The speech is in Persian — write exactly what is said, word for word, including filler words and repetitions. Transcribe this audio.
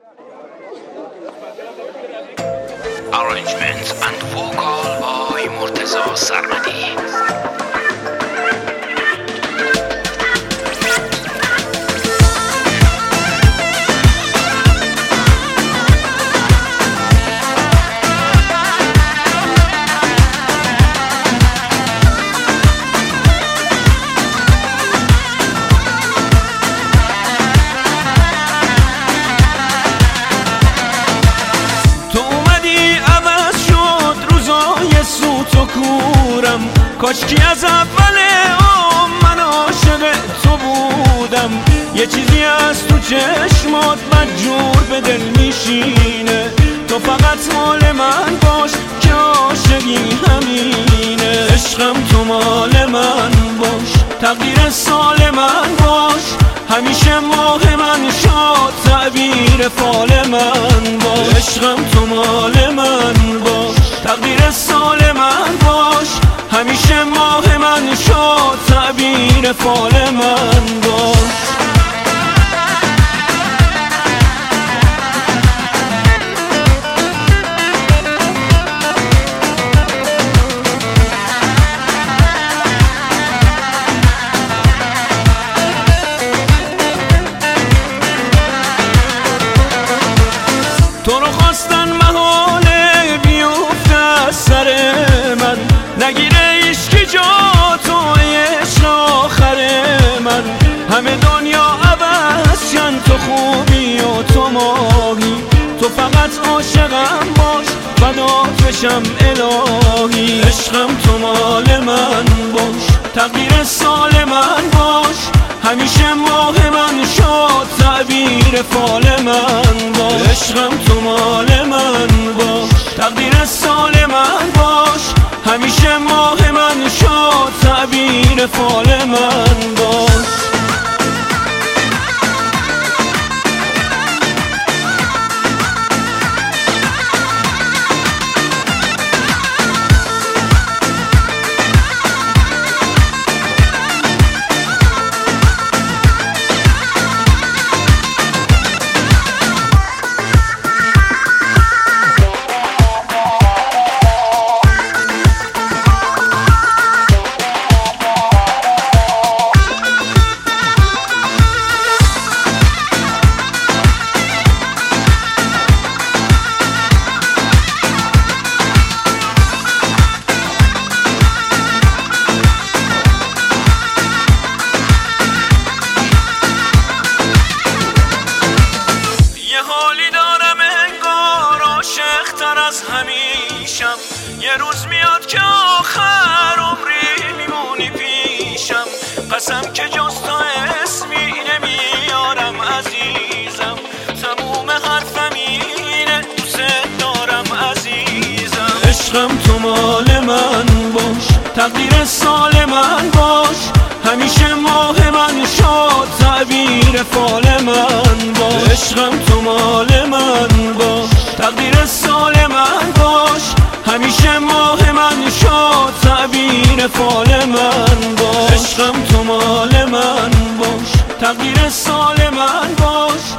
Arrangement and vocal by مرتضی سرمدی. کاشکی از اول عمر من عاشق تو بودم، یه چیزی از تو چشمات مجبور به دل میشینه، تو فقط مال من باش که عاشقی همینه. عشقم تو مال من باش، تقدیر سال من باش، همیشه ماه من شد تعبیر فال من باش. عشقم تو مال من باش، تقدیر سال من باش، همیشه ماه من شد تعبیر فال من باش. تو رو خواستن محاله بیفته از سر من، نگیره عشقی جا تو عشق آخر من. همه دنیا عوض شن، تو خوبی و تو ماهی، تو فقط عاشقم باش فدات بشم الهی. عشقم تو مال من باش، تقدیر سال من باش، همیشه ماه من شد تعبیر فال من باش. عشقم تو مال من باش، تقدیر سال من باش، همیشه ماه من شد تعبیر فال من باش. از همیشم یه روز میاد که آخر عمری میمونی پیشم، قسم که جز تو اسمی نمیارم عزیزم، تموم حرفم اینه دوست دارم عزیزم. عشقم تو مال من باش، تقدیر سال من باش، همیشه ماه من شد تعبیر فال من باش. عشقم تو مال من باش، تقدیر سال من باش، همیشه ماه من شد تعبیر فال من باش. عشقم تو مال من باش، تقدیر سال من باش،